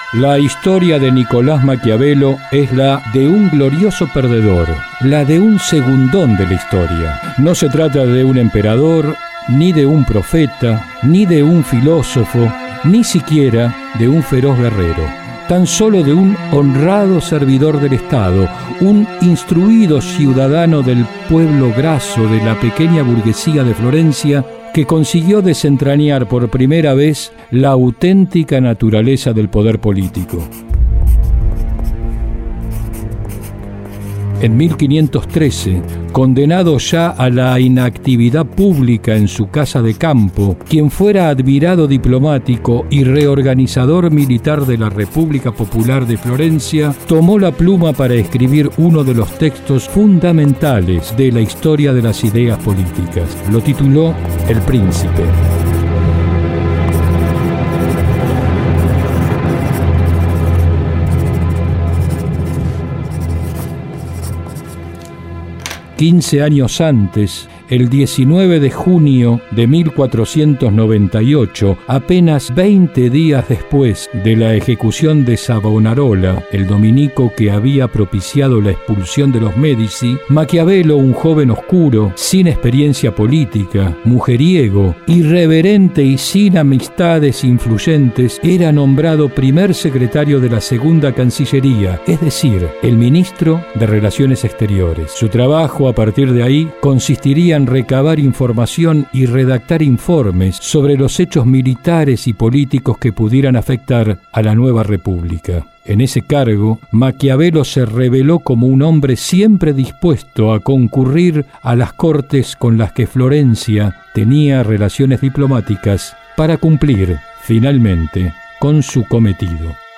La historia de Nicolás Maquiavelo es la de un glorioso perdedor, la de un segundón de la historia. No se trata de un emperador, ni de un profeta, ni de un filósofo, ni siquiera de un feroz guerrero. Tan solo de un honrado servidor del Estado, un instruido ciudadano del pueblo graso de la pequeña burguesía de Florencia, que consiguió desentrañar por primera vez la auténtica naturaleza del poder político. En 1513, condenado ya a la inactividad pública en su casa de campo, quien fuera admirado diplomático y reorganizador militar de la República Popular de Florencia, tomó la pluma para escribir uno de los textos fundamentales de la historia de las ideas políticas. Lo tituló El Príncipe. «15 años antes, el 19 de junio de 1498, apenas 20 días después de la ejecución de Savonarola, el dominico que había propiciado la expulsión de los Médici, Maquiavelo, un joven oscuro, sin experiencia política, mujeriego, irreverente y sin amistades influyentes, era nombrado primer secretario de la Segunda Cancillería, es decir, el ministro de Relaciones Exteriores. Su trabajo a partir de ahí consistiría en recabar información y redactar informes sobre los hechos militares y políticos que pudieran afectar a la nueva república. En ese cargo, Maquiavelo se reveló como un hombre siempre dispuesto a concurrir a las cortes con las que Florencia tenía relaciones diplomáticas para cumplir, finalmente, con su cometido.